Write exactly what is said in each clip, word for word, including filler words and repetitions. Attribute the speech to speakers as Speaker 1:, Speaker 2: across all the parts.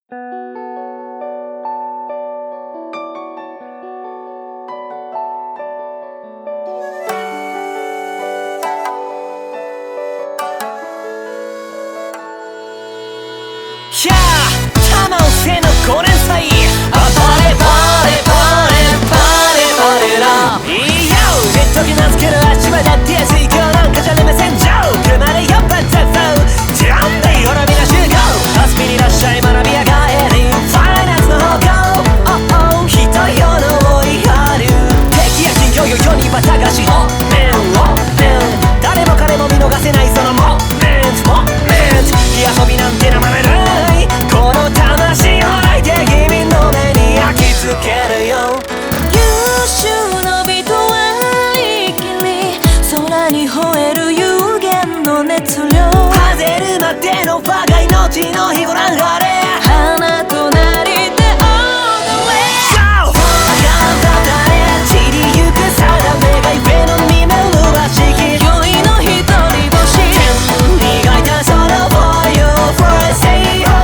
Speaker 1: やあ玉をせのごねんさいあバレバレバレバレバレラいいよ一時名付ける足場だって水郷なんかじゃありませんジョー車で酔っ払ったフォージャンデイほらみんな集合遊びにいらっしゃい学びや帰りファイナンスの方向 Oh oh 人よの追い張る敵や金魚よ世にはたがしオーメンオーメン誰も彼も見逃せないそのモーメントモーメント火遊びなんて名前ないこの魂を吐いて君の目に焼き付けるよ
Speaker 2: 優秀の美と割り切り空に吠える有限の熱量
Speaker 1: ハゼルまでの我が命の日ご覧あれ
Speaker 2: 花となりで踊れ
Speaker 1: あかんだたれ散りゆく定めが夢の見目麗しき
Speaker 2: 酔いの一人星
Speaker 1: 天に描いたその For you for say oh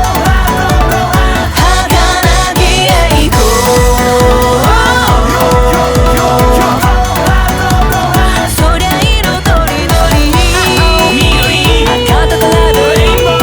Speaker 2: 儚き栄光そりゃ色とりどり
Speaker 1: 緑赤とラブレインボー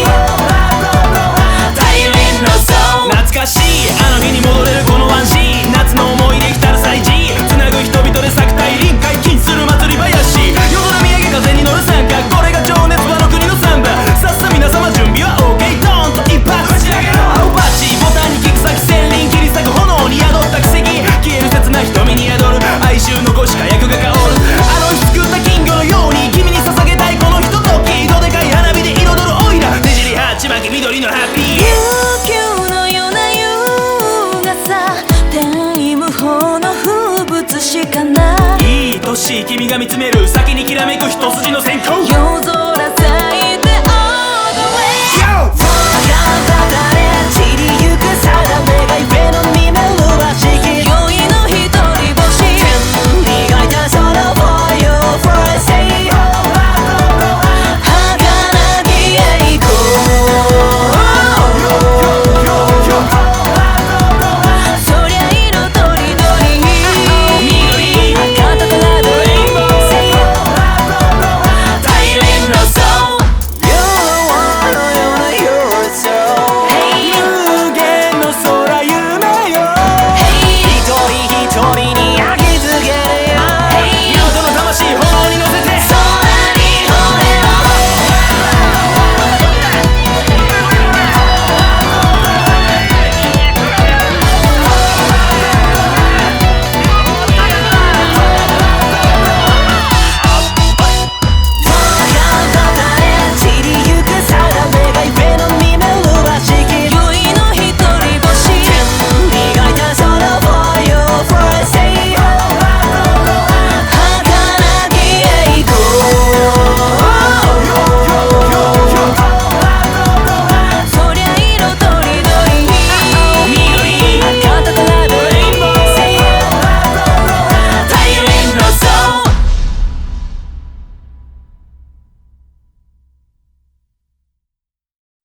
Speaker 1: 大輪のソウ懐かしいあの日に戻れるこのワンシーン夏の思い出来たる祭事つなぐ人々で咲く大輪解禁する祭り林夜空見上げ風に乗る参加これが情熱場の国のサンバさっさ皆様準備は OK ドーンと一発打ち上げろ青バチボタンにキック先千輪切り裂く炎に宿った奇跡消える切な瞳に宿る哀愁残し火薬が香るあの日作った金魚のように君に捧げたいこのひとときどでかい花火で彩るオイラねじり鉢巻き緑のハッピー
Speaker 2: 琉球のような優雅さ天意無法の風物詩かない
Speaker 1: いい年君が見つめる先にきらめく一筋の線香
Speaker 2: 夜空